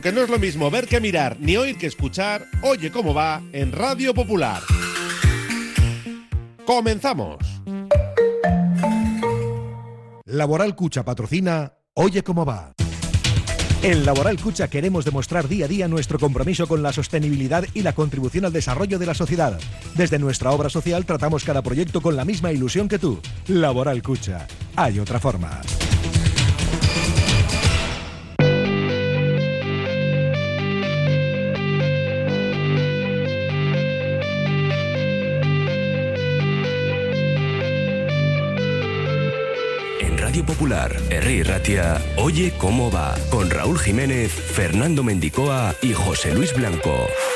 porque no es lo mismo ver que mirar, ni oír que escuchar. Oye cómo va en Radio Popular. ¡Comenzamos! Laboral Cucha patrocina Oye cómo va. En Laboral Cucha queremos demostrar día a día nuestro compromiso con la sostenibilidad y la contribución al desarrollo de la sociedad. Desde nuestra obra social tratamos cada proyecto con la misma ilusión que tú. Laboral Cucha. Hay otra forma. Radio Popular, Herri Ratia, Oye cómo va, con Raúl Jiménez, Fernando Mendicoa y José Luis Blanco.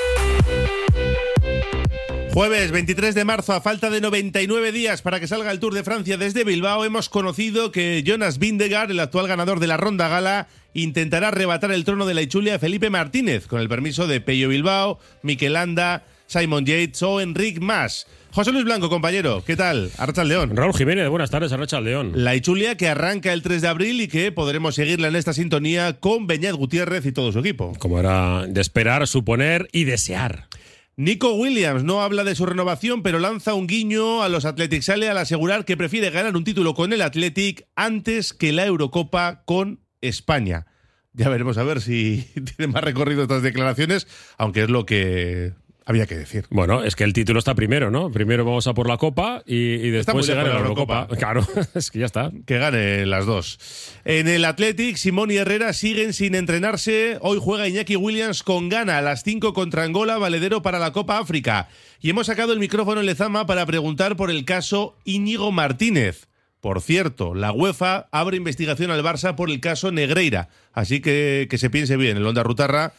Jueves 23 de marzo, a falta de 99 días para que salga el Tour de Francia desde Bilbao, hemos conocido que Jonas Vingegaard, el actual ganador de la Ronda Gala, intentará arrebatar el trono de la Itzulia a Felipe Martínez, con el permiso de Pello Bilbao, Mikel Landa, Simon Yates o Enric Mas. José Luis Blanco, compañero, ¿qué tal? Arrachaldeón. Raúl Jiménez, buenas tardes, Arrachaldeón. La Itzulia que arranca el 3 de abril y que podremos seguirla en esta sintonía con Beñat Gutiérrez y todo su equipo. Como era de esperar, suponer y desear. Nico Williams no habla de su renovación, pero lanza un guiño a los Athletic Sale al asegurar que prefiere ganar un título con el Athletic antes que la Eurocopa con España. Ya veremos a ver si tiene más recorrido estas declaraciones, aunque es lo que había que decir. Bueno, es que el título está primero, ¿no? Primero vamos a por la Copa y después se gana la Eurocopa. Claro, es que ya está. Que gane las dos. En el Athletic, Simón y Herrera siguen sin entrenarse. Hoy juega Iñaki Williams con Ghana a las 5 contra Angola, valedero para la Copa África. Y hemos sacado el micrófono en Lezama para preguntar por el caso Íñigo Martínez. Por cierto, la UEFA abre investigación al Barça por el caso Negreira. Así que se piense bien, el Onda Rutarra,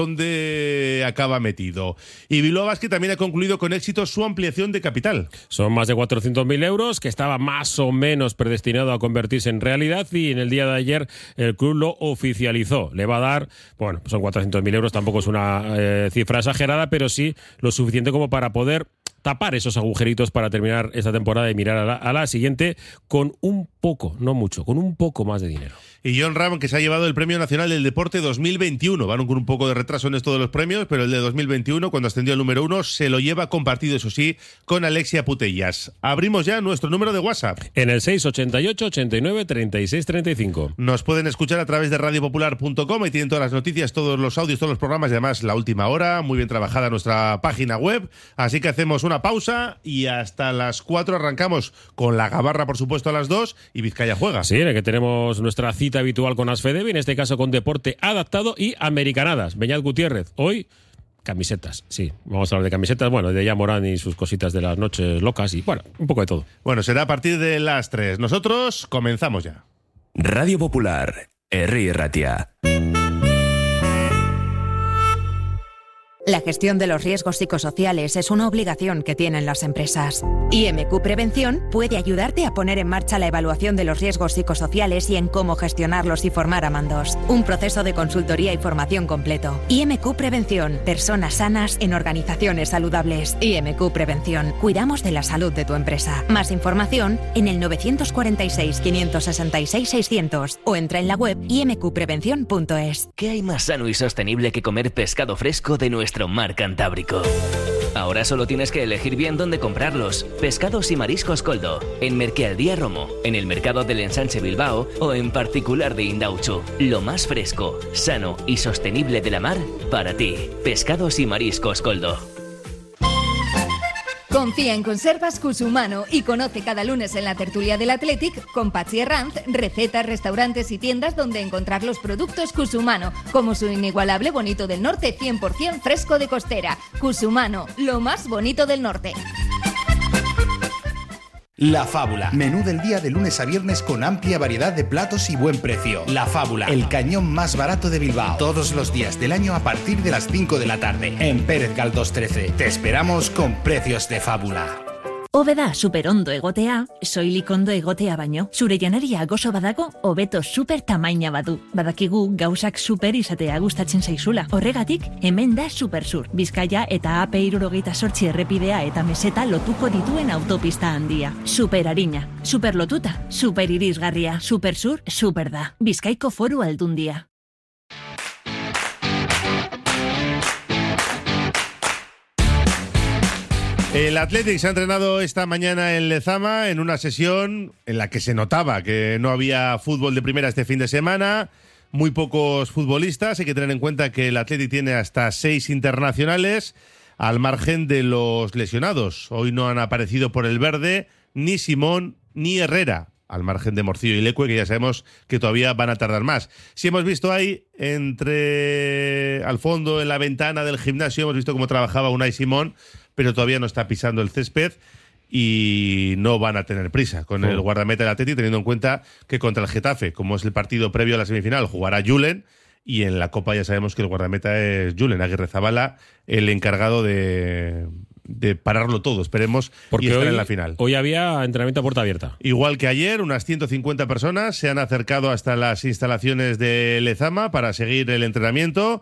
donde acaba metido. Y Bilbao Basket también ha concluido con éxito su ampliación de capital. Son más de 400.000 euros, que estaba más o menos predestinado a convertirse en realidad, y en el día de ayer el club lo oficializó. Le va a dar, bueno, son 400.000 euros, tampoco es una cifra exagerada, pero sí lo suficiente como para poder tapar esos agujeritos para terminar esta temporada y mirar a la siguiente con un poco, no mucho, con un poco más de dinero. Y John Ram, que se ha llevado el Premio Nacional del Deporte 2021. Van con un poco de retraso en esto de los premios, pero el de 2021, cuando ascendió al número 1, se lo lleva compartido, eso sí, con Alexia Putellas. Abrimos ya nuestro número de WhatsApp. En el 688 89 36 35. Nos pueden escuchar a través de radiopopular.com y tienen todas las noticias, todos los audios, todos los programas y además la última hora. Muy bien trabajada nuestra página web. Así que hacemos una pausa y hasta las 4 arrancamos con la Gabarra, por supuesto, a las 2 y Vizcaya juega. Sí, en el que tenemos nuestra cita habitual con Asfedevi, en este caso con deporte adaptado y americanadas. Beñat Gutiérrez, hoy camisetas, sí, vamos a hablar de camisetas, bueno, de Ya Morán y sus cositas de las noches locas y bueno, un poco de todo. Bueno, será a partir de las 3. Nosotros comenzamos ya. Radio Popular, Herri Ratia. La gestión de los riesgos psicosociales es una obligación que tienen las empresas. IMQ Prevención puede ayudarte a poner en marcha la evaluación de los riesgos psicosociales y en cómo gestionarlos y formar a mandos. Un proceso de consultoría y formación completo. IMQ Prevención. Personas sanas en organizaciones saludables. IMQ Prevención. Cuidamos de la salud de tu empresa. Más información en el 946 566 600 o entra en la web imqprevención.es. ¿Qué hay más sano y sostenible que comer pescado fresco de nuestro mar Cantábrico? Ahora solo tienes que elegir bien dónde comprarlos. Pescados y mariscos Coldo, en Merkealdía Romo, en el mercado del Ensanche Bilbao o en particular de Indauchu. Lo más fresco, sano y sostenible de la mar para ti. Pescados y mariscos Coldo. Confía en Conservas Cusumano y conoce cada lunes en la tertulia del Athletic con Patxi Herranz recetas, restaurantes y tiendas donde encontrar los productos Cusumano, como su inigualable bonito del norte 100% fresco de costera. Cusumano, lo más bonito del norte. La Fábula. Menú del día de lunes a viernes con amplia variedad de platos y buen precio. La Fábula, el cañón más barato de Bilbao. Todos los días del año a partir de las 5 de la tarde. En Pérez Galdós 13. Te esperamos con precios de fábula. Hobeda superondo egotea, soilikondo egotea baino. Zure janaria gozo badago, hobeto super tamaina badu. Badakigu gauzak super izatea gustatzen zaizula. Horregatik, hemen da Supersur. Bizkaia eta AP68 errepidea eta meseta lotuko dituen autopista handia. Superarina, super lotuta, super irisgarria. Supersur, super da. Bizkaiko Foru Aldundia. El Athletic se ha entrenado esta mañana en Lezama en una sesión en la que se notaba que no había fútbol de primera este fin de semana, muy pocos futbolistas. Hay que tener en cuenta que el Athletic tiene hasta 6 internacionales, al margen de los lesionados. Hoy no han aparecido por el verde ni Simón ni Herrera, al margen de Morcillo y Lecue, que ya sabemos que todavía van a tardar más. Si hemos visto ahí, al fondo, en la ventana del gimnasio, hemos visto cómo trabajaba Unai Simón, pero todavía no está pisando el césped y no van a tener prisa con el guardameta del Atleti, teniendo en cuenta que contra el Getafe, como es el partido previo a la semifinal, jugará Julen, y en la Copa ya sabemos que el guardameta es Julen Aguirrezabala, el encargado de pararlo todo, esperemos, porque y estar en la final. Hoy había entrenamiento a puerta abierta. Igual que ayer, unas 150 personas se han acercado hasta las instalaciones de Lezama para seguir el entrenamiento.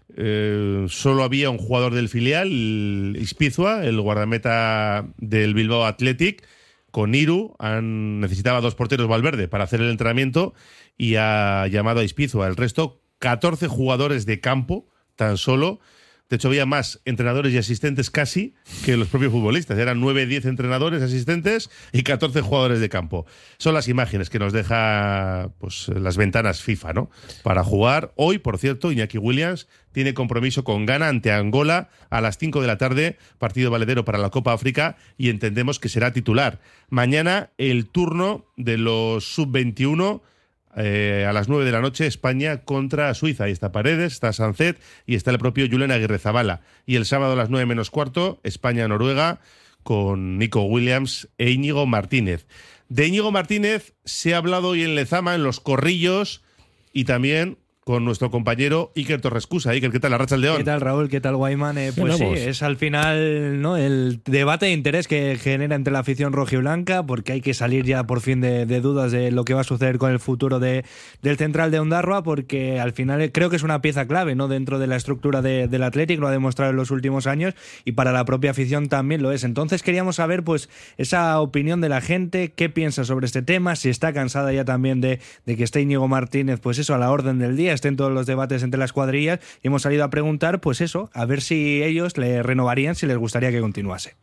Solo había un jugador del filial, Ispizua, el guardameta del Bilbao Athletic, con Iru. Necesitaba 2 porteros Valverde para hacer el entrenamiento y ha llamado a Ispizua. El resto, 14 jugadores de campo, tan solo. De hecho, había más entrenadores y asistentes casi que los propios futbolistas. Eran 9-10 entrenadores, asistentes y 14 jugadores de campo. Son las imágenes que nos deja pues las ventanas FIFA, ¿no? Para jugar. Hoy, por cierto, Iñaki Williams tiene compromiso con Ghana ante Angola a las 5 de la tarde, partido valedero para la Copa África, y entendemos que será titular. Mañana el turno de los sub-21, a las 9 de la noche, España contra Suiza. Ahí está Paredes, está Sancet y está el propio Julen Aguirrezabala. Y el sábado a las 9 menos cuarto, España-Noruega, con Nico Williams e Íñigo Martínez. De Íñigo Martínez se ha hablado hoy en Lezama, en los corrillos, y también con nuestro compañero Iker Torrescusa. Iker, ¿qué tal? Arratsaldeón. ¿Qué tal, Raúl? ¿Qué tal, Guayman? Pues sí, es al final, ¿no?, el debate de interés que genera entre la afición rojiblanca, porque hay que salir ya por fin de dudas de lo que va a suceder con el futuro del central de Ondarroa, porque al final creo que es una pieza clave, ¿no?, dentro de la estructura del Athletic, lo ha demostrado en los últimos años, y para la propia afición también lo es. Entonces queríamos saber pues esa opinión de la gente, qué piensa sobre este tema, si está cansada ya también de que esté Íñigo Martínez, pues eso, a la orden del día, estén todos los debates entre las cuadrillas, y hemos salido a preguntar, pues eso, a ver si ellos le renovarían, si les gustaría que continuase.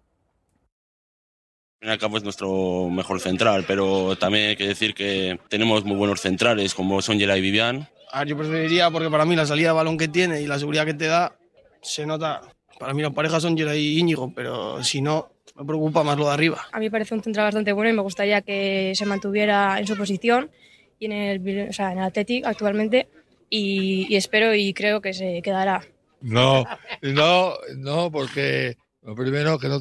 Al fin y al cabo es nuestro mejor central, pero también hay que decir que tenemos muy buenos centrales como son Geray y Vivian. Yo preferiría, porque para mí la salida de balón que tiene y la seguridad que te da se nota. Para mí las parejas son Geray y Íñigo, pero si no, me preocupa más lo de arriba. A mí me parece un central bastante bueno y me gustaría que se mantuviera en su posición y en el Athletic actualmente, y espero y creo que se quedará. No, porque lo primero que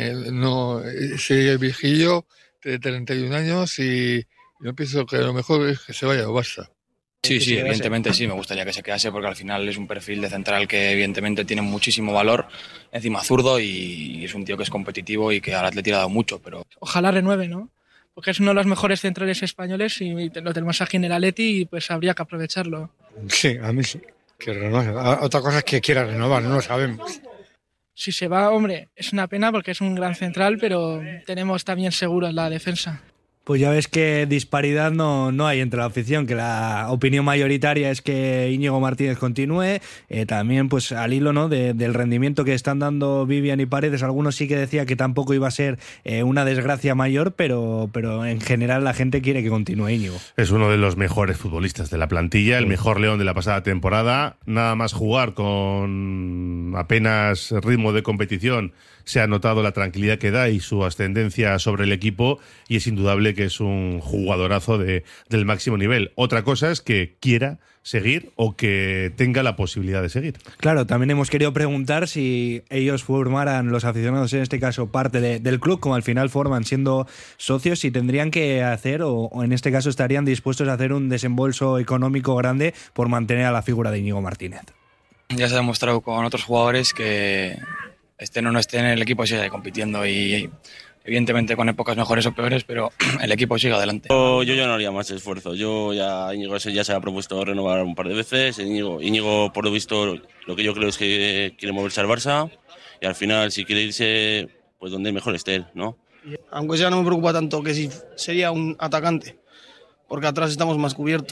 sigue viejillo, de 31 años, y yo pienso que lo mejor es que se vaya o basta. Sí, evidentemente sí, me gustaría que se quedase, porque al final es un perfil de central que evidentemente tiene muchísimo valor, encima zurdo, y es un tío que es competitivo y que al Athletic le ha dado mucho, pero... Ojalá renueve, ¿no? Porque es uno de los mejores centrales españoles y lo tenemos aquí en el Atleti y pues habría que aprovecharlo. Sí, a mí sí, que renueve. Otra cosa es que quiera renovar, no lo sabemos. Si se va, hombre, es una pena porque es un gran central, pero tenemos también seguro en la defensa. Pues ya ves que disparidad no hay entre la afición, que la opinión mayoritaria es que Íñigo Martínez continúe. También pues al hilo, ¿no?, del rendimiento que están dando Vivian y Paredes, algunos sí que decía que tampoco iba a ser una desgracia mayor, pero en general la gente quiere que continúe Íñigo. Es uno de los mejores futbolistas de la plantilla, el mejor León de la pasada temporada. Nada más jugar con apenas ritmo de competición, se ha notado la tranquilidad que da y su ascendencia sobre el equipo, y es indudable que es un jugadorazo del máximo nivel. Otra cosa es que quiera seguir o que tenga la posibilidad de seguir. Claro, también hemos querido preguntar si ellos formaran, los aficionados en este caso, parte del club, como al final forman siendo socios, si tendrían que hacer o en este caso estarían dispuestos a hacer un desembolso económico grande por mantener a la figura de Íñigo Martínez. Ya se ha demostrado con otros jugadores que estén o no estén, el equipo sigue compitiendo, y evidentemente con épocas mejores o peores, pero el equipo sigue adelante. Yo ya no haría más esfuerzo. Íñigo ya se ha propuesto renovar un par de veces. Íñigo, por lo visto, lo que yo creo es que quiere moverse al Barça, y al final, si quiere irse, pues donde mejor esté él, ¿no? Aunque sea, no me preocupa tanto que si sería un atacante, porque atrás estamos más cubiertos.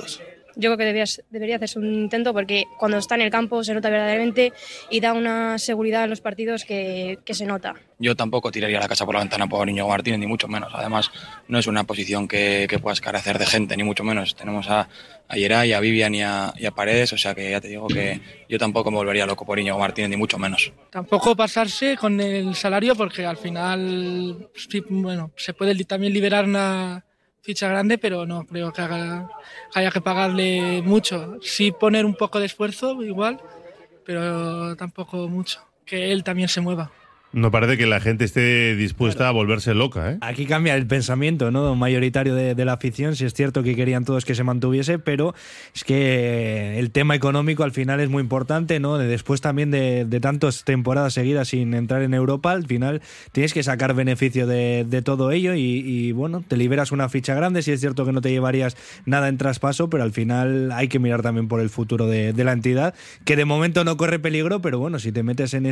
yo creo que debería hacerse un intento, porque cuando está en el campo se nota verdaderamente y da una seguridad en los partidos que se nota. Yo tampoco tiraría la casa por la ventana por Íñigo Martínez, ni mucho menos. Además, no es una posición que puedas carecer de gente, ni mucho menos. Tenemos a Yeray, a Vivian y a Paredes, o sea que ya te digo que yo tampoco me volvería loco por Íñigo Martínez, ni mucho menos. Tampoco pasarse con el salario, porque al final, sí, bueno, se puede también liberar una ficha grande, pero no creo que haya que pagarle mucho. Sí, poner un poco de esfuerzo igual, pero tampoco mucho. Que él también se mueva. No parece que la gente esté dispuesta a volverse loca, ¿eh? Aquí cambia el pensamiento, ¿no? Mayoritario de la afición. Sí es cierto que querían todos que se mantuviese, pero es que el tema económico al final es muy importante, ¿no? Después también de tantas temporadas seguidas sin entrar en Europa, al final tienes que sacar beneficio de todo ello y bueno, te liberas una ficha grande. Sí es cierto que no te llevarías nada en traspaso, pero al final hay que mirar también por el futuro de la entidad, que de momento no corre peligro, pero bueno, si te metes en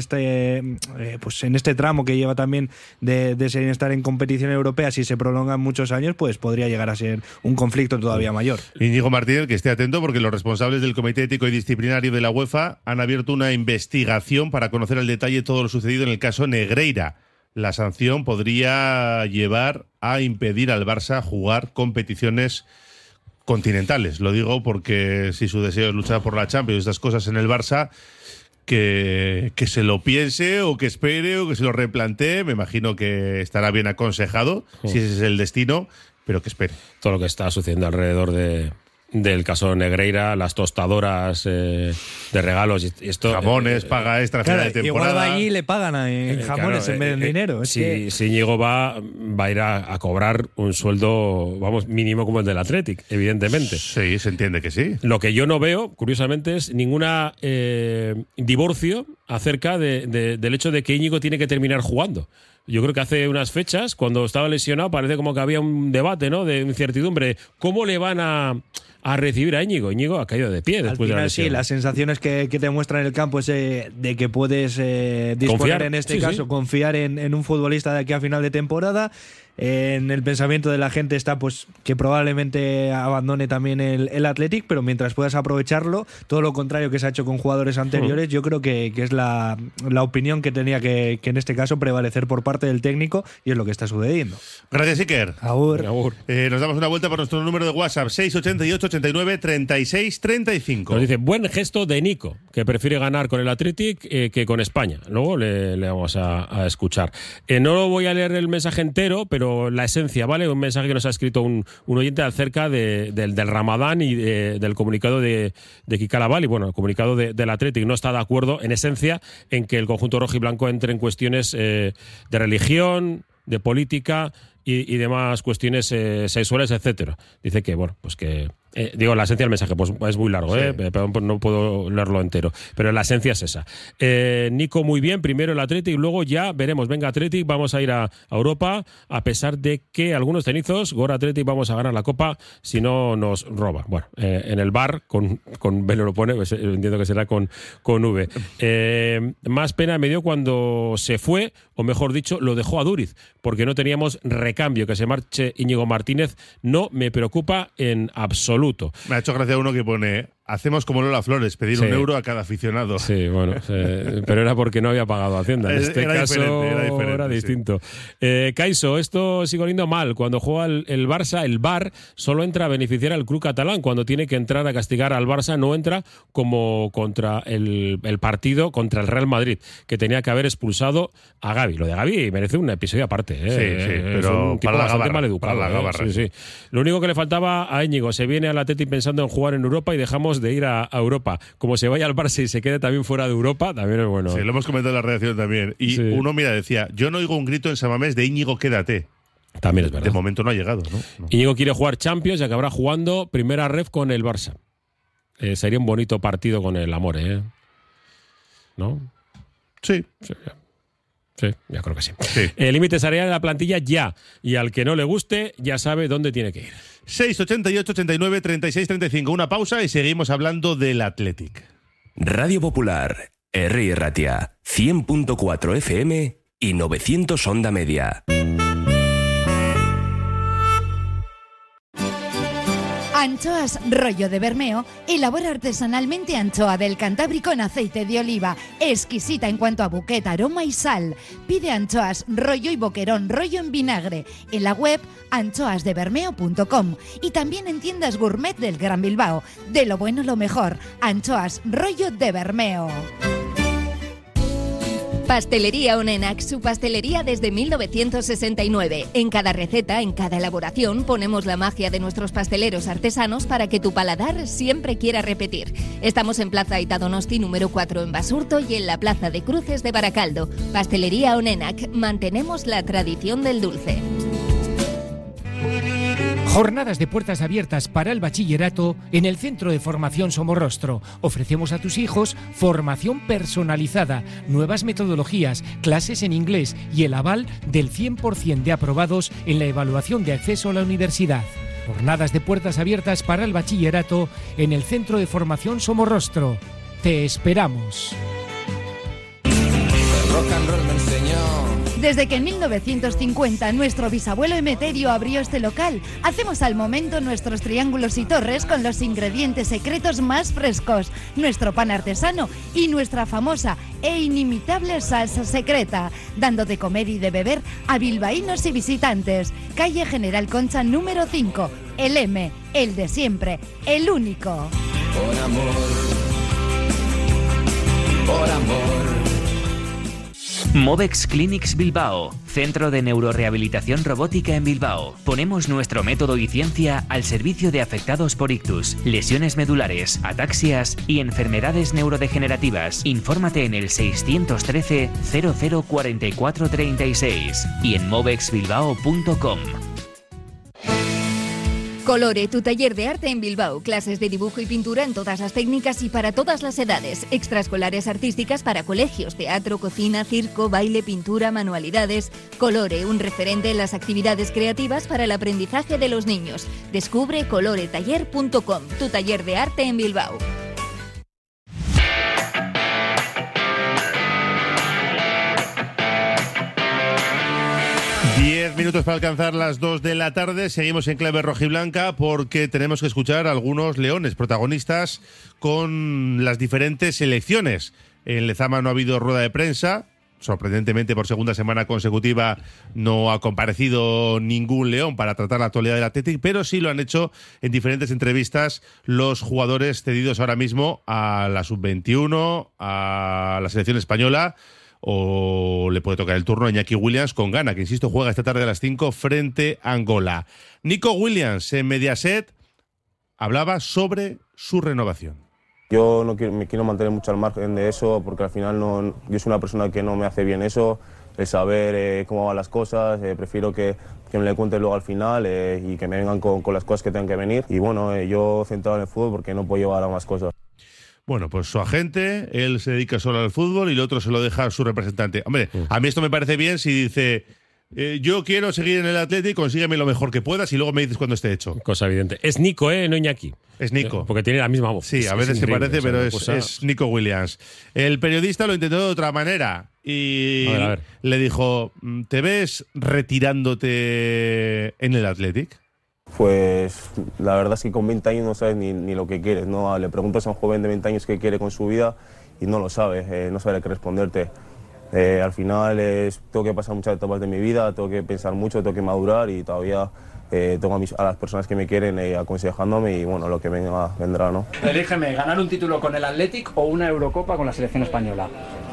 en este tramo que lleva también de estar en competición europea, si se prolongan muchos años, pues podría llegar a ser un conflicto todavía mayor. Íñigo Martínez, que esté atento, porque los responsables del Comité Ético y Disciplinario de la UEFA han abierto una investigación para conocer al detalle todo lo sucedido en el caso Negreira. La sanción podría llevar a impedir al Barça jugar competiciones continentales. Lo digo porque si su deseo es luchar por la Champions y estas cosas en el Barça, que se lo piense o que espere o que se lo replantee. Me imagino que estará bien aconsejado, si ese es el destino, pero que espere. Todo lo que está sucediendo alrededor del caso Negreira, las tostadoras de regalos y esto, jamones, paga extra final de temporada. Igual allí le pagan en jamones en vez de dinero. Si Íñigo va a ir a cobrar un sueldo, vamos, mínimo como el del Athletic, evidentemente. Sí, se entiende que sí. Lo que yo no veo, curiosamente, es ninguna divorcio acerca del hecho de que Íñigo tiene que terminar jugando. Yo creo que hace unas fechas, cuando estaba lesionado, parece como que había un debate, ¿no?, de incertidumbre. ¿Cómo le van a recibir a Íñigo? Íñigo ha caído de pie después de la lesión. Sí, las sensaciones que te muestran en el campo es de que puedes disponer, en este caso, confiar en un futbolista de aquí a final de temporada. En el pensamiento de la gente está pues que probablemente abandone también el Athletic, pero mientras puedas aprovecharlo, todo lo contrario que se ha hecho con jugadores anteriores, yo creo que es la opinión que tenía que en este caso prevalecer por parte del técnico, y es lo que está sucediendo. Gracias, Iker. Agur. Nos damos una vuelta por nuestro número de WhatsApp, 688 89 36 35. Nos dice, buen gesto de Nico, que prefiere ganar con el Athletic que con España. Luego le vamos a escuchar. No voy a leer el mensaje entero, pero la esencia, ¿vale? Un mensaje que nos ha escrito un oyente acerca del Ramadán y del comunicado de Kikala y bueno, el comunicado del Athletic. No está de acuerdo, en esencia, en que el conjunto rojiblanco entre en cuestiones de religión, de política y demás cuestiones sexuales, etcétera. Dice que, bueno, pues que... digo, la esencia del mensaje, pues es muy largo, pero no puedo leerlo entero, pero la esencia es esa. Nico, muy bien, primero el Athletic, luego ya veremos, venga Athletic, vamos a ir a Europa, a pesar de que algunos tenizos, Gora Athletic, vamos a ganar la Copa, si no nos roba. Bueno, en el bar, con B lo pone, pues, entiendo que será con V. Más pena me dio cuando se fue, o mejor dicho, lo dejó a Duriz, porque no teníamos recambio. Que se marche Íñigo Martínez no me preocupa en absoluto. Me ha hecho gracia uno que pone: hacemos como Lola Flores, pedir €1 a cada aficionado. Sí, bueno, pero era porque no había pagado Hacienda. En este caso era distinto. Caiso, esto sigue oliendo mal. Cuando juega el Barça, el VAR solo entra a beneficiar al club catalán. Cuando tiene que entrar a castigar al Barça, no entra como contra el partido contra el Real Madrid, que tenía que haber expulsado a Gavi. Lo de Gavi merece un episodio aparte. Sí, pero un tipo bastante maleducado. Sí. Lo único que le faltaba a Íñigo, se viene al Athletic pensando en jugar en Europa y dejamos de ir a Europa. Como se vaya al Barça y se quede también fuera de Europa, también es bueno. Sí, lo hemos comentado en la redacción también. Y uno, mira, decía, yo no oigo un grito en San Mamés de Íñigo, quédate. También es verdad. De momento no ha llegado, ¿no? Íñigo quiere jugar Champions y acabará jugando primera ref con el Barça. Sería un bonito partido con el Amore, ¿no? Sí, ya creo que sí. Límites salariales de la plantilla ya. Y al que no le guste, ya sabe dónde tiene que ir. 688 89 36 35. Una pausa y seguimos hablando del Athletic. Radio Popular, Herri Ratia, 100.4 FM y 900 onda media. Anchoas Rollo de Bermeo elabora artesanalmente anchoa del Cantábrico en aceite de oliva, exquisita en cuanto a buquet, aroma y sal. Pide anchoas rollo y boquerón rollo en vinagre en la web anchoasdebermeo.com y también en tiendas gourmet del Gran Bilbao. De lo bueno lo mejor, Anchoas Rollo de Bermeo. Pastelería Onenac, su pastelería desde 1969. En cada receta, en cada elaboración, ponemos la magia de nuestros pasteleros artesanos para que tu paladar siempre quiera repetir. Estamos en Plaza Aita Donosti número 4 en Basurto y en la Plaza de Cruces de Baracaldo. Pastelería Onenac, mantenemos la tradición del dulce. Jornadas de puertas abiertas para el bachillerato en el Centro de Formación Somorrostro. Ofrecemos a tus hijos formación personalizada, nuevas metodologías, clases en inglés y el aval del 100% de aprobados en la evaluación de acceso a la universidad. Jornadas de puertas abiertas para el bachillerato en el Centro de Formación Somorrostro. Te esperamos. El rock and roll me enseñó. Desde que en 1950 nuestro bisabuelo Emeterio abrió este local, hacemos al momento nuestros triángulos y torres con los ingredientes secretos más frescos, nuestro pan artesano y nuestra famosa e inimitable salsa secreta, dando de comer y de beber a bilbaínos y visitantes. Calle General Concha número 5, el M, el de siempre, el único. Por amor, por amor. Movex Clinics Bilbao, centro de neurorehabilitación robótica en Bilbao. Ponemos nuestro método y ciencia al servicio de afectados por ictus, lesiones medulares, ataxias y enfermedades neurodegenerativas. Infórmate en el 613 0044 36 y en movexbilbao.com. Colore, tu taller de arte en Bilbao. Clases de dibujo y pintura en todas las técnicas y para todas las edades. Extraescolares artísticas para colegios, teatro, cocina, circo, baile, pintura, manualidades. Colore, un referente en las actividades creativas para el aprendizaje de los niños. Descubre coloretaller.com, tu taller de arte en Bilbao. Minutos para alcanzar las 2 de la tarde. Seguimos en clave rojiblanca porque tenemos que escuchar a algunos leones protagonistas con las diferentes selecciones. En Lezama no ha habido rueda de prensa. Sorprendentemente, por segunda semana consecutiva no ha comparecido ningún león para tratar la actualidad del Athletic, pero sí lo han hecho en diferentes entrevistas los jugadores cedidos ahora mismo a la Sub-21, a la selección española, o le puede tocar el turno a Iñaki Williams con Ghana, que insisto juega esta tarde a las 5 frente a Angola. Nico Williams en Mediaset hablaba sobre su renovación. Yo me quiero mantener mucho al margen de eso porque al final yo soy una persona que no me hace bien eso, el saber cómo van las cosas, prefiero que me le cuente luego al final y que me vengan con las cosas que tengan que venir. Y bueno, yo centrado en el fútbol porque no puedo llevar a más cosas. Bueno, pues su agente, él se dedica solo al fútbol y el otro se lo deja a su representante. Hombre, a mí esto me parece bien si dice, yo quiero seguir en el Athletic, consígueme lo mejor que puedas y luego me dices cuando esté hecho. Cosa evidente. Es Nico, no Iñaki. Es Nico. Porque tiene la misma voz. Sí, a veces se parece, pero es Nico Williams. El periodista lo intentó de otra manera y a ver. Le dijo, ¿te ves retirándote en el Athletic? Pues la verdad es que con 20 años no sabes ni lo que quieres, ¿no? Le preguntas a un joven de 20 años qué quiere con su vida y no lo sabe, no sabe qué responderte. Al final tengo que pasar muchas etapas de mi vida, tengo que pensar mucho, tengo que madurar y todavía tengo a las personas que me quieren aconsejándome y bueno, lo que venga vendrá, ¿no? Elígeme, ¿ganar un título con el Athletic o una Eurocopa con la selección española?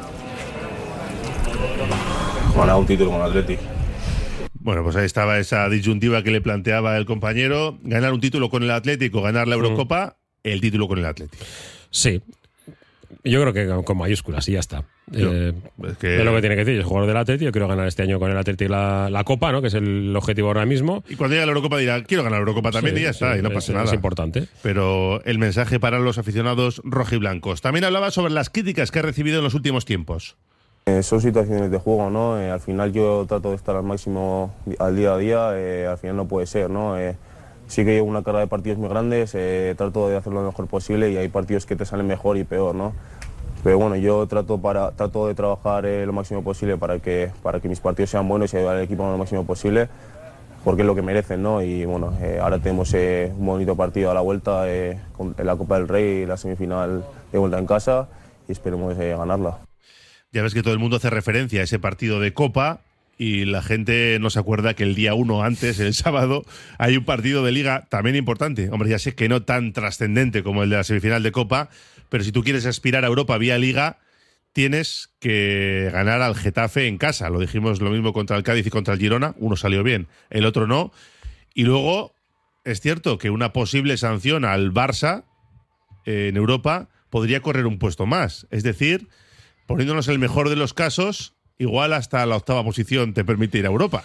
Ganar un título con el Athletic. Bueno, pues ahí estaba esa disyuntiva que le planteaba el compañero. Ganar un título con el Atlético, ganar la Eurocopa, el título con el Atlético. Sí. Yo creo que con mayúsculas y ya está. Es lo que tiene que decir. Es jugador del Atlético. Yo quiero ganar este año con el Atlético la Copa, ¿no? Que es el objetivo ahora mismo. Y cuando llegue a la Eurocopa dirá, quiero ganar la Eurocopa también, y ya está, y no pasa nada. Es importante. Pero el mensaje para los aficionados rojiblancos. También hablaba sobre las críticas que ha recibido en los últimos tiempos. Son situaciones de juego, ¿no? Al final yo trato de estar al máximo al día a día, al final no puede ser, ¿no? Sí que llevo una carga de partidos muy grandes, trato de hacerlo lo mejor posible y hay partidos que te salen mejor y peor, ¿no? Pero bueno, yo trato de trabajar lo máximo posible para que mis partidos sean buenos y ayudar al equipo lo máximo posible. porque es lo que merecen, ¿no? Y bueno, ahora tenemos un bonito partido a la vuelta en la Copa del Rey, la semifinal de vuelta en casa, y esperemos ganarla. Ya ves que todo el mundo hace referencia a ese partido de Copa y la gente no se acuerda que el día 1 antes, el sábado, hay un partido de Liga también importante. Hombre, ya sé que no tan trascendente como el de la semifinal de Copa, pero si tú quieres aspirar a Europa vía Liga, tienes que ganar al Getafe en casa. Lo dijimos lo mismo contra el Cádiz y contra el Girona. Uno salió bien, el otro no. Y luego es cierto que una posible sanción al Barça en Europa podría correr un puesto más. Es decir, poniéndonos el mejor de los casos, igual hasta la 8ª posición te permite ir a Europa.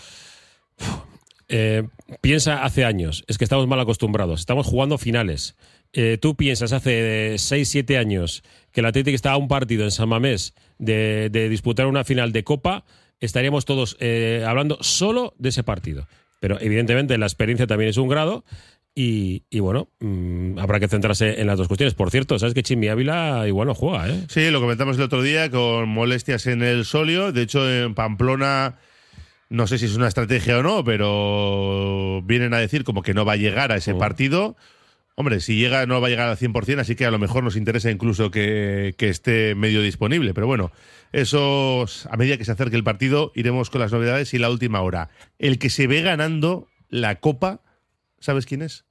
Piensa hace años. Es que estamos mal acostumbrados. Estamos jugando finales. Tú piensas hace 6-7 años que el Atlético estaba a un partido en San Mamés de disputar una final de Copa, estaríamos todos hablando solo de ese partido. Pero evidentemente la experiencia también es un grado y bueno, habrá que centrarse en las dos cuestiones. Por cierto, ¿sabes que Chimi Ávila igual no juega? Sí, lo comentamos el otro día con molestias en el sóleo. De hecho, en Pamplona, no sé si es una estrategia o no, pero vienen a decir como que no va a llegar a ese partido. Hombre, si llega no va a llegar al 100%, así que a lo mejor nos interesa incluso que esté medio disponible. Pero bueno, eso a medida que se acerque el partido iremos con las novedades y la última hora. El que se ve ganando la Copa, ¿sabes quién es?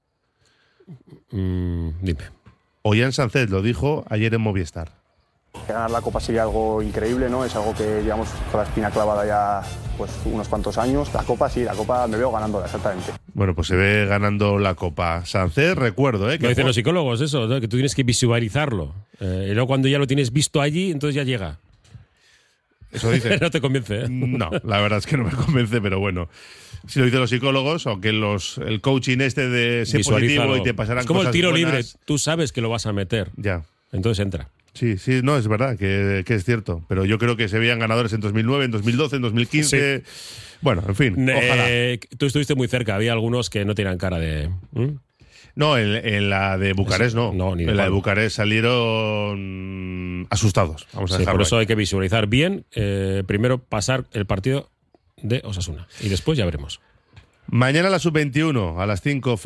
Dime. Ollán Sánchez lo dijo ayer en Movistar. Ganar la Copa sería algo increíble, ¿no? Es algo que llevamos con la espina clavada ya pues unos cuantos años. La Copa sí, la Copa me veo ganándola, exactamente. Bueno, pues se ve ganando la Copa. Sánchez, recuerdo, que lo dicen los psicólogos eso, ¿no? Que tú tienes que visualizarlo. Y luego cuando ya lo tienes visto allí, entonces ya llega. Eso dice. No te convence, No, la verdad es que no me convence, pero bueno. Si lo dicen los psicólogos, aunque el coaching de ser positivo y te pasarán cosas. Es como el tiro buenas. libre, tú sabes que lo vas a meter. Ya. Entonces entra. Sí, no, es verdad que es cierto. Pero yo creo que se veían ganadores en 2009, en 2012, en 2015. Sí. Bueno, en fin, ojalá. Tú estuviste muy cerca, había algunos que no tenían cara de... No, en la de Bucarest no. Ni en la de Bucarest salieron asustados. Vamos a dejarlo por eso ahí. hay que visualizar bien. Primero pasar el partido de Osasuna y después ya veremos. Mañana la sub-21 a las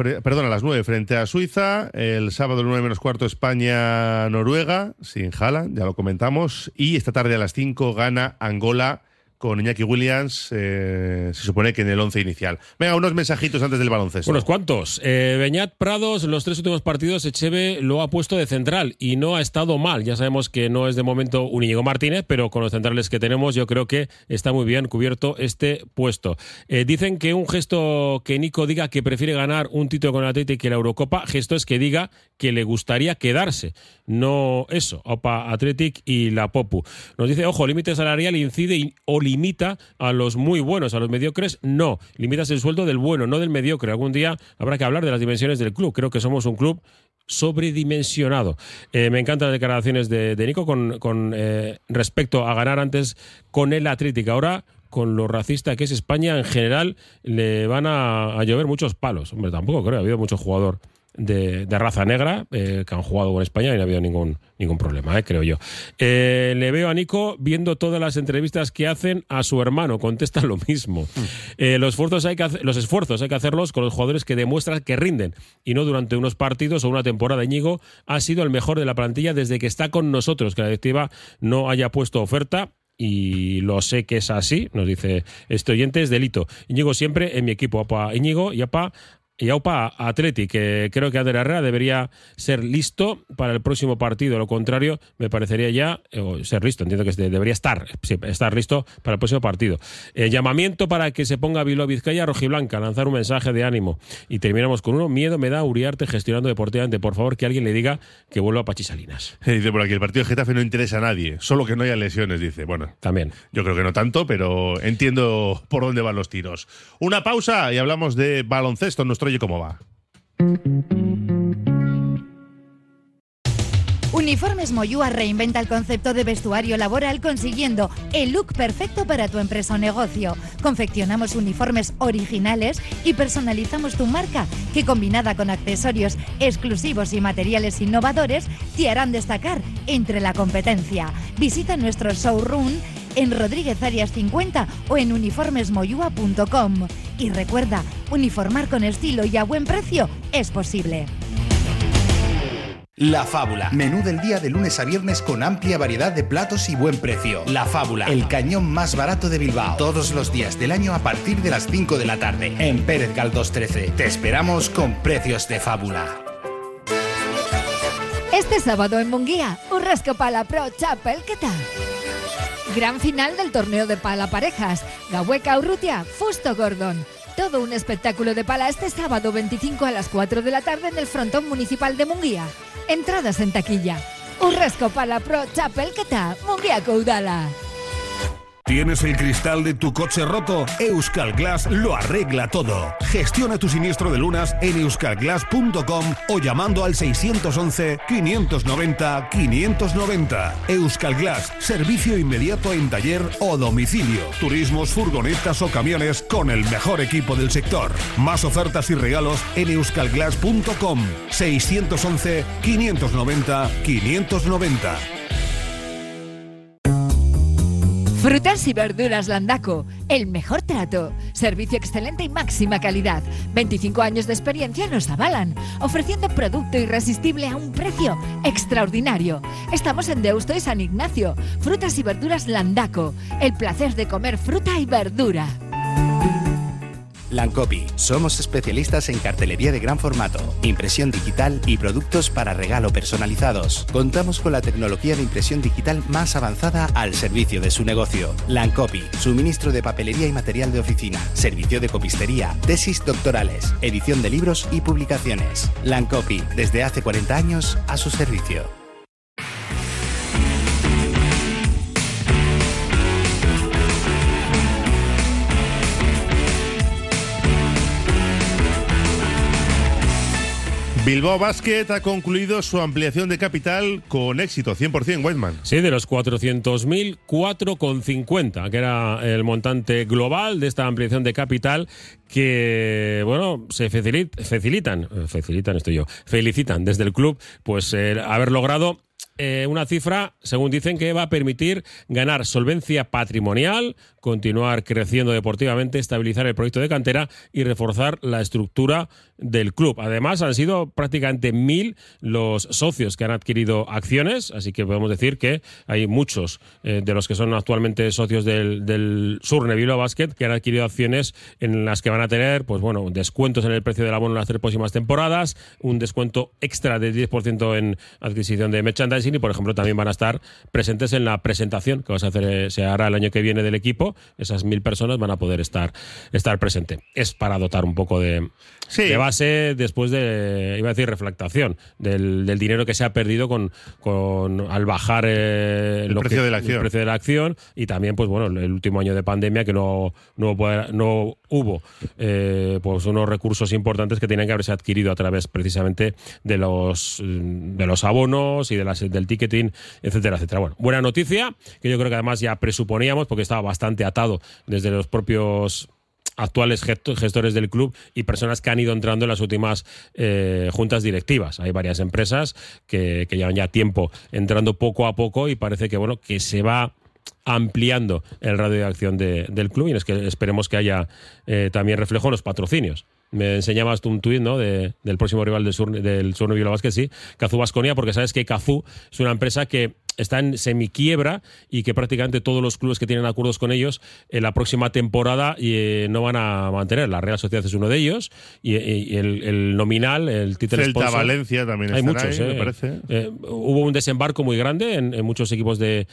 9 frente a Suiza. El sábado 9:15 España-Noruega sin Haaland, ya lo comentamos. Y esta tarde a las 5 gana Angola con Iñaki Williams, se supone que en el 11 inicial. Venga, unos mensajitos antes del baloncesto. Unos cuantos. Beñat Prados, los 3 últimos partidos, Echeve lo ha puesto de central y no ha estado mal. Ya sabemos que no es de momento un Íñigo Martínez, pero con los centrales que tenemos yo creo que está muy bien cubierto este puesto. Dicen que un gesto que Nico diga que prefiere ganar un título con el Atlético que la Eurocopa, gesto es que diga que le gustaría quedarse. No eso, Opa Athletic y la Popu. Nos dice, ojo, límite salarial incide o limita a los muy buenos, a los mediocres, no. Limitas el sueldo del bueno, no del mediocre. Algún día habrá que hablar de las dimensiones del club. Creo que somos un club sobredimensionado. Me encantan las declaraciones de Nico con respecto a ganar antes con el Athletic. Ahora, con lo racista que es España, en general, le van a llover muchos palos. Hombre, tampoco creo, ha habido mucho jugador de raza negra que han jugado con España y no ha habido ningún problema, creo yo. Le veo a Nico viendo todas las entrevistas que hacen a su hermano, contesta lo mismo. Los esfuerzos hay que hacerlos con los jugadores que demuestran que rinden y no durante unos partidos o una temporada. Íñigo ha sido el mejor de la plantilla desde que está con nosotros, que la directiva no haya puesto oferta. Y lo sé que es así, nos dice este oyente, es delito. Íñigo siempre en mi equipo, Opa Íñigo y Opa Athletic, que creo que Ander Herrera debería ser listo para el próximo partido. Lo contrario, me parecería ya ser listo. Entiendo que debería estar listo para el próximo partido. Llamamiento para que se ponga Bilbao Vizcaya rojiblanca, lanzar un mensaje de ánimo. Y terminamos con uno. Miedo me da Uriarte gestionando deportivamente. Por favor, que alguien le diga que vuelva a Pachi Salinas. Dice por aquí, el partido de Getafe no interesa a nadie, solo que no haya lesiones, dice. Bueno, también. Yo creo que no tanto, pero entiendo por dónde van los tiros. Una pausa y hablamos de baloncesto. Nuestro Oye Cómo Va. Uniformes Moyúa reinventa el concepto de vestuario laboral consiguiendo el look perfecto para tu empresa o negocio. Confeccionamos uniformes originales y personalizamos tu marca, que combinada con accesorios exclusivos y materiales innovadores te harán destacar entre la competencia. Visita nuestro showroom en Rodríguez Arias 50 o en uniformesmoyua.com. Y recuerda, uniformar con estilo y a buen precio es posible. La Fábula. Menú del día de lunes a viernes con amplia variedad de platos y buen precio. La Fábula, el cañón más barato de Bilbao. Todos los días del año a partir de las 5 de la tarde. En Pérez Galdós 13. Te esperamos con precios de fábula. Este sábado en Munguía, un rasco pala Pro Chapel, ¿qué tal? Gran final del torneo de pala parejas. Gaueca Urrutia, Fusto Gordon. Todo un espectáculo de pala este sábado 25 a las 4 de la tarde en el frontón municipal de Munguía. Entradas en taquilla. Un rasco pala Pro Chapel, ¿qué tal? Munguía Caudala. ¿Tienes el cristal de tu coche roto? Euskal Glass lo arregla todo. Gestiona tu siniestro de lunas en euskalglass.com o llamando al 611-590-590. Euskal Glass, servicio inmediato en taller o domicilio. Turismos, furgonetas o camiones con el mejor equipo del sector. Más ofertas y regalos en euskalglass.com. 611-590-590. Frutas y verduras Landaco, el mejor trato, servicio excelente y máxima calidad. 25 años de experiencia nos avalan, ofreciendo producto irresistible a un precio extraordinario. Estamos en Deusto y San Ignacio. Frutas y verduras Landaco, el placer de comer fruta y verdura. Lancopi. Somos especialistas en cartelería de gran formato, impresión digital y productos para regalo personalizados. Contamos con la tecnología de impresión digital más avanzada al servicio de su negocio. Lancopi. Suministro de papelería y material de oficina, servicio de copistería, tesis doctorales, edición de libros y publicaciones. Lancopi. Desde hace 40 años a su servicio. Bilbao Basket ha concluido su ampliación de capital con éxito, 100%, Weidman. Sí, de los 400.000, 4,50, que era el montante global de esta ampliación de capital que, bueno, se felicitan desde el club, pues haber logrado una cifra, según dicen, que va a permitir ganar solvencia patrimonial, continuar creciendo deportivamente, estabilizar el proyecto de cantera y reforzar la estructura del club. Además, han sido prácticamente 1.000 los socios que han adquirido acciones, así que podemos decir que hay muchos de los que son actualmente socios del Surne Bilbao Basket que han adquirido acciones en las que van a tener, pues bueno, descuentos en el precio del abono en las 3 próximas temporadas, un descuento extra del 10% en adquisición de merchandising y, por ejemplo, también van a estar presentes en la presentación que se hará el año que viene del equipo. Esas 1.000 personas van a poder estar presentes. Es para dotar un poco de base después de, iba a decir, reflectación del dinero que se ha perdido al bajar el precio de la acción y también, pues bueno, el último año de pandemia que no hubo pues unos recursos importantes que tenían que haberse adquirido a través precisamente de los abonos y del ticketing, etcétera, etcétera. Bueno, buena noticia, que yo creo que además ya presuponíamos porque estaba bastante atado desde los propios actuales gestores del club y personas que han ido entrando en las últimas juntas directivas. Hay varias empresas que llevan ya tiempo entrando poco a poco y parece que, bueno, que se va ampliando el radio de acción del club y es que esperemos que haya también reflejo en los patrocinios. Me enseñabas tú un tuit, ¿no?, del próximo rival del Surne Bilbao Basket, sí, Cazú Baskonia, porque sabes que Cazú es una empresa que está en semiquiebra y que prácticamente todos los clubes que tienen acuerdos con ellos en la próxima temporada no van a mantener. La Real Sociedad es uno de ellos y el nominal, el título Celta sponsor. Valencia también hay están muchos, ahí, me parece. Hubo un desembarco muy grande en muchos equipos de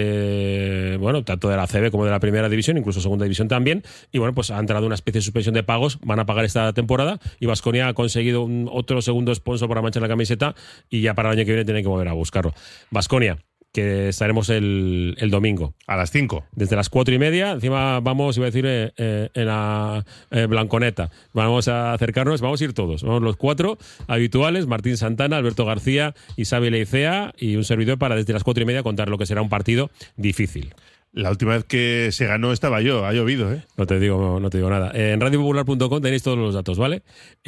bueno, tanto de la CB como de la primera división, incluso segunda división también, y bueno, pues ha entrado una especie de suspensión de pagos, van a pagar esta temporada y Baskonia ha conseguido otro segundo sponsor para manchar la camiseta y ya para el año que viene tienen que volver a buscarlo. Baskonia, que estaremos el domingo. A las 5. Desde las 4:30. Encima vamos, iba a decir, en la Blanconeta. Vamos a acercarnos, vamos a ir todos. Vamos los 4 habituales, Martín Santana, Alberto García, Isabel Leicea y un servidor para desde las 4:30 contar lo que será un partido difícil. La última vez que se ganó estaba yo, ha llovido, ¿eh? No te digo nada. En radiopopular.com tenéis todos los datos, ¿vale?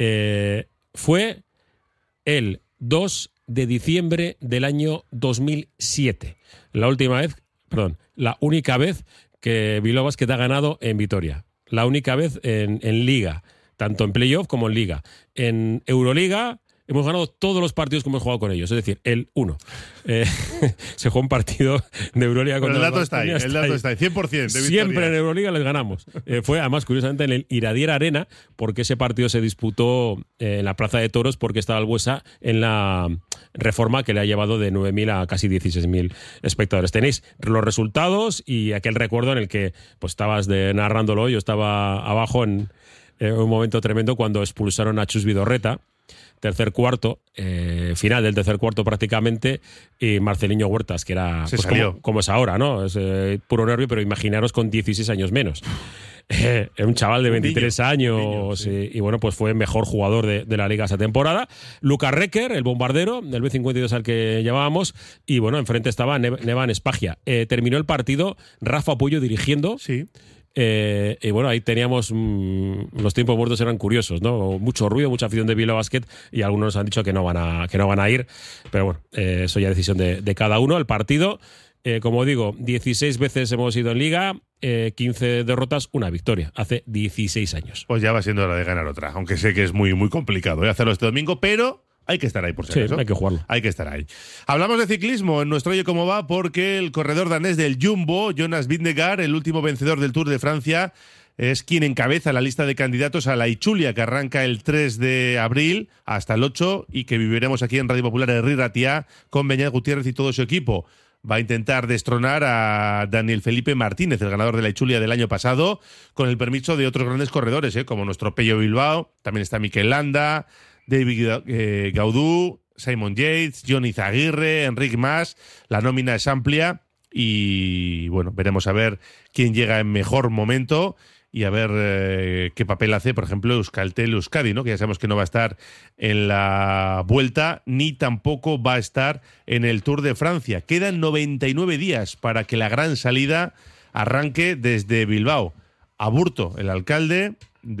Fue el 2 de diciembre del año 2007. La única vez que Bilbao Basket ha ganado en Vitoria. la única vez en Liga, tanto en playoff como en Liga. En Euroliga hemos ganado todos los partidos que hemos jugado con ellos, es decir, el 1. Se jugó un partido de Euroliga contra el dato está ahí, 100% de victorias. Siempre en Euroliga les ganamos. Fue además, curiosamente, en el Iradier Arena, porque ese partido se disputó en la Plaza de Toros, porque estaba el Buesa en la reforma que le ha llevado de 9.000 a casi 16.000 espectadores. Tenéis los resultados y aquel recuerdo en el que pues estabas narrándolo, yo estaba abajo en un momento tremendo cuando expulsaron a Chus Vidorreta, tercer cuarto, final del tercer cuarto prácticamente, y Marceliño Huertas, que era pues, como es ahora, ¿no? Es puro nervio, pero imaginaros con 16 años menos. Un chaval de 23 años sí. Y bueno, pues fue mejor jugador de la liga esa temporada. Lucas Recker, el bombardero, del B52 al que llevábamos, y bueno, enfrente estaba Nevan Espagia. Terminó el partido Rafa Puello dirigiendo. Sí. Y bueno, ahí teníamos los tiempos muertos eran curiosos, ¿no? Mucho ruido, mucha afición de Bilbao Basket, y algunos nos han dicho que no van a ir, pero bueno, eso ya es decisión de cada uno. El partido, como digo, 16 veces hemos ido en Liga, 15 derrotas, una victoria, hace 16 años. Pues ya va siendo hora de ganar otra, aunque sé que es muy, muy complicado hacerlo este domingo, pero hay que estar ahí por si acaso. Sí, hay que jugarlo. Hay que estar ahí. Hablamos de ciclismo en nuestro Oye Cómo Va, porque el corredor danés del Jumbo, Jonas Vingegaard, el último vencedor del Tour de Francia, es quien encabeza la lista de candidatos a la Ichulia, que arranca el 3 de abril hasta el 8 y que viviremos aquí en Radio Popular Herri Ratia con Beñat Gutiérrez y todo su equipo. Va a intentar destronar a Daniel Felipe Martínez, el ganador de la Ichulia del año pasado, con el permiso de otros grandes corredores, como nuestro Pello Bilbao, también está Mikel Landa, David Gaudú, Simon Yates, Johnny Zaguirre, Enric Mas. La nómina es amplia y bueno, veremos a ver quién llega en mejor momento y a ver qué papel hace, por ejemplo, Euskaltel Euskadi, ¿no? Que ya sabemos que no va a estar en la Vuelta ni tampoco va a estar en el Tour de Francia. Quedan 99 días para que la gran salida arranque desde Bilbao. Aburto, el alcalde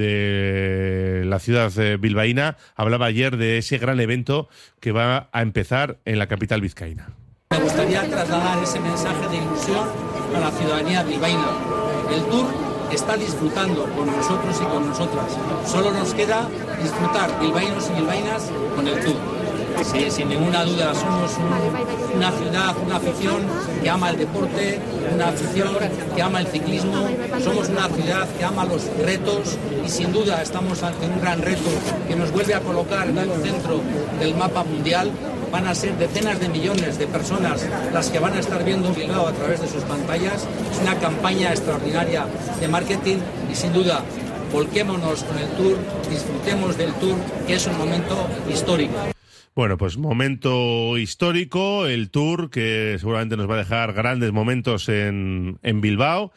de la ciudad bilbaína, hablaba ayer de ese gran evento que va a empezar en la capital vizcaína. Me gustaría trasladar ese mensaje de ilusión a la ciudadanía bilbaína. El Tour está disfrutando con nosotros y con nosotras. Solo nos queda disfrutar, bilbaínos y bilbaínas, con el Tour. Sí, sin ninguna duda, somos una ciudad, una afición que ama el deporte, una afición que ama el ciclismo, somos una ciudad que ama los retos y sin duda estamos ante un gran reto que nos vuelve a colocar en el centro del mapa mundial. Van a ser decenas de millones de personas las que van a estar viendo Bilbao a través de sus pantallas. Es una campaña extraordinaria de marketing y sin duda volquémonos con el Tour, disfrutemos del Tour, que es un momento histórico. Bueno, pues momento histórico, el Tour, que seguramente nos va a dejar grandes momentos en Bilbao.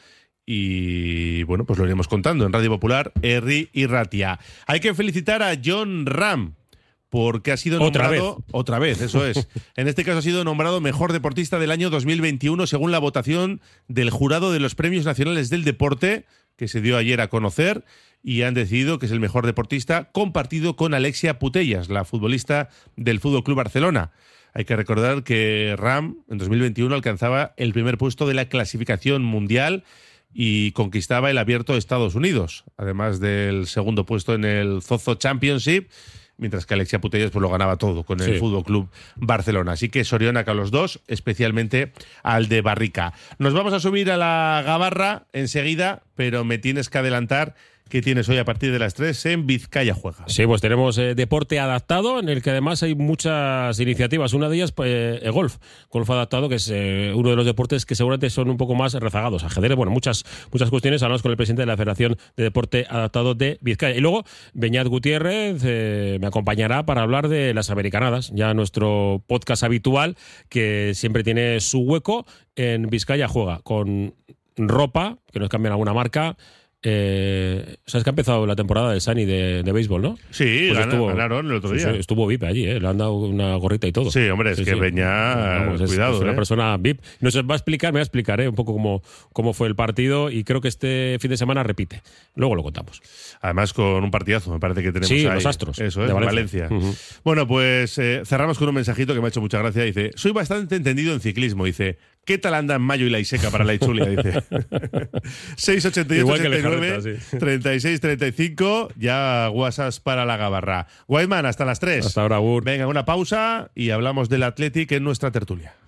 Y bueno, pues lo iremos contando en Radio Popular, Herri y Ratia. Hay que felicitar a Jon Rahm, porque ha sido nombrado... Otra vez, eso es. En este caso ha sido nombrado mejor deportista del año 2021 según la votación del jurado de los Premios Nacionales del Deporte, que se dio ayer a conocer, y han decidido que es el mejor deportista, compartido con Alexia Putellas, la futbolista del FC Barcelona. Hay que recordar que Rahm en 2021 alcanzaba el primer puesto de la clasificación mundial y conquistaba el Abierto de Estados Unidos, además del segundo puesto en el Zozo Championship, mientras que Alexia Putellas pues lo ganaba todo con el FC Barcelona. Así que sorionac a los dos, especialmente al de Barrica. Nos vamos a subir a la gabarra enseguida, pero me tienes que adelantar que tienes hoy a partir de las 3 en Vizcaya Juega. Sí, pues tenemos deporte adaptado, en el que además hay muchas iniciativas. Una de ellas, golf adaptado, que es uno de los deportes que seguramente son un poco más rezagados. Ajedrez, bueno, muchas cuestiones. Hablamos con el presidente de la Federación de Deporte Adaptado de Vizcaya. Y luego, Beñat Gutiérrez me acompañará para hablar de las americanadas, ya nuestro podcast habitual, que siempre tiene su hueco en Vizcaya Juega, con ropa, que nos cambian alguna marca. Sabes que ha empezado la temporada del Sani de béisbol, ¿no? Sí, pues ganaron el otro día. Sí, estuvo VIP allí, le han dado una gorrita y todo. Sí, hombre, es que Beñá, cuidado. Es una persona VIP. Nos va a explicar, me explicaré un poco cómo fue el partido, y creo que este fin de semana repite. Luego lo contamos. Además con un partidazo, me parece que tenemos ahí. Los Astros. Eso es, de Valencia. Bueno, pues cerramos con un mensajito que me ha hecho mucha gracia. Dice, soy bastante entendido en ciclismo. Dice, ¿Qué tal anda en mayo y la Iseca para la Ichulia? Dice. 688-89-36-35. Ya WhatsApp para la Gabarra. Guayman, hasta las 3. Hasta ahora, Gur. Venga, una pausa y hablamos del Athletic en nuestra tertulia.